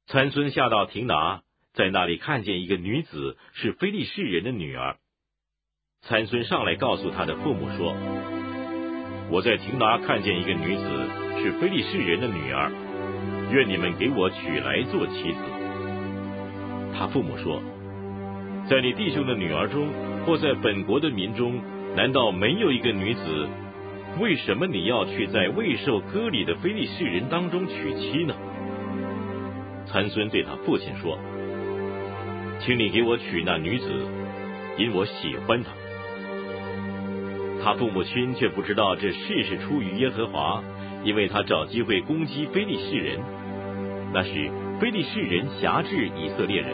参孙下到亭拿，在那里看见一个女子是非利士人的女儿。参孙上来告诉他的父母说：我在亭拿看见一个女子是非利士人的女儿，愿你们给我娶来做妻子。他父母说：在你弟兄的女儿中，或在本国的民中，难道没有一个女子？为什么你要去在未受割礼的非利士人当中娶妻呢？参孙对他父亲说：请你给我娶那女子，因我喜欢她。他父母亲却不知道这事是出于耶和华，因为他找机会攻击非利士人。那时非利士人辖制以色列人。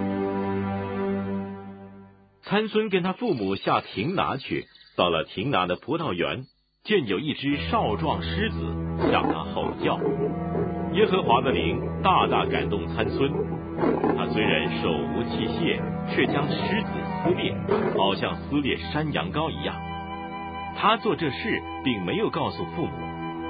参孙跟他父母下亭拿去，到了亭拿的葡萄园，见有一只少壮狮子，向他吼叫。耶和华的灵大大感动参孙，他虽然手无器械，却将狮子撕裂，好像撕裂山羊羔一样。他做这事并没有告诉父母。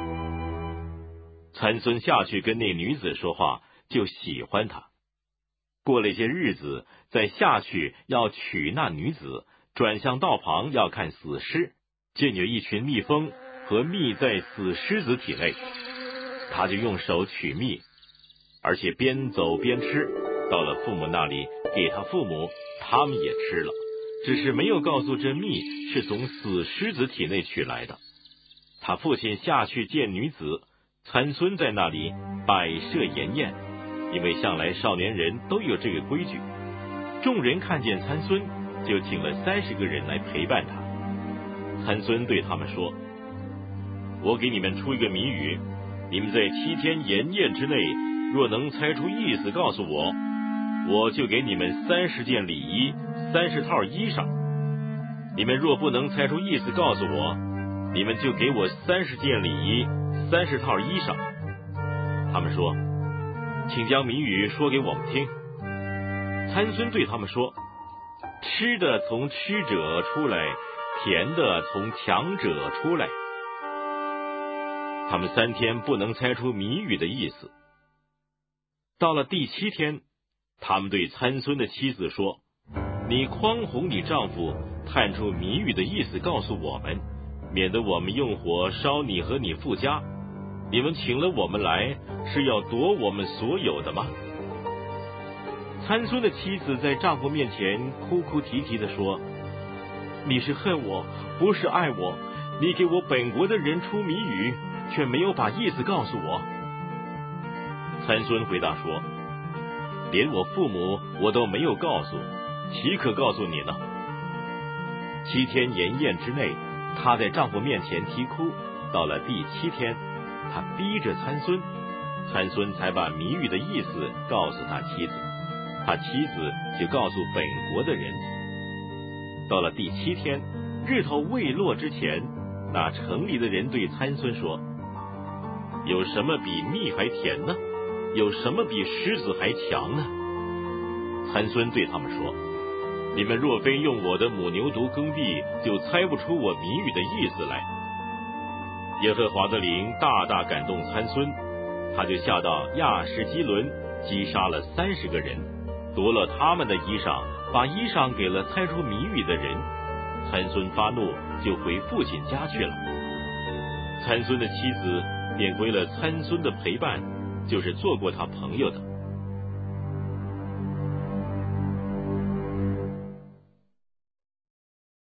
参孙下去跟那女子说话，就喜欢她。过了一些日子，再下去要娶那女子，转向道旁要看死尸，见有一群蜜蜂和蜜在死狮子体内，他就用手取蜜，而且边走边吃，到了父母那里，给他父母，他们也吃了，只是没有告诉这蜜是从死狮子体内取来的。他父亲下去见女子，参孙在那里摆设筵宴，因为向来少年人都有这个规矩。众人看见参孙，就请了30个人来陪伴他。参孙对他们说：我给你们出一个谜语，你们在7天筵宴之内，若能猜出意思告诉我，我就给你们30件礼衣，30套衣裳。你们若不能猜出意思告诉我，你们就给我30件礼衣，30套衣裳。他们说：请将谜语说给我们听。参孙对他们说：吃的从吃者出来，甜的从强者出来。他们3天不能猜出谜语的意思。到了第7天，他们对参孙的妻子说：你诓哄你丈夫，探出谜语的意思告诉我们，免得我们用火烧你和你父家。你们请了我们来，是要夺我们所有的吗？参孙的妻子在丈夫面前哭哭啼啼地说：你是恨我，不是爱我，你给我本国的人出谜语，却没有把意思告诉我。参孙回答说：连我父母我都没有告诉，岂可告诉你呢？7天筵宴之内，她在丈夫面前啼哭，到了第7天，她逼着参孙，参孙才把谜语的意思告诉他妻子，他妻子就告诉本国的人。到了第7天，日头未落之前，那城里的人对参孙说：有什么比蜜还甜呢？有什么比狮子还强呢？参孙对他们说：你们若非用我的母牛犊耕地，就猜不出我谜语的意思来。耶和华的灵大大感动参孙，他就下到亚什基伦，击杀了30个人，夺了他们的衣裳，把衣裳给了猜出谜语的人。参孙发怒，就回父亲家去了。参孙的妻子便归了参孙的陪伴，就是做过他朋友的。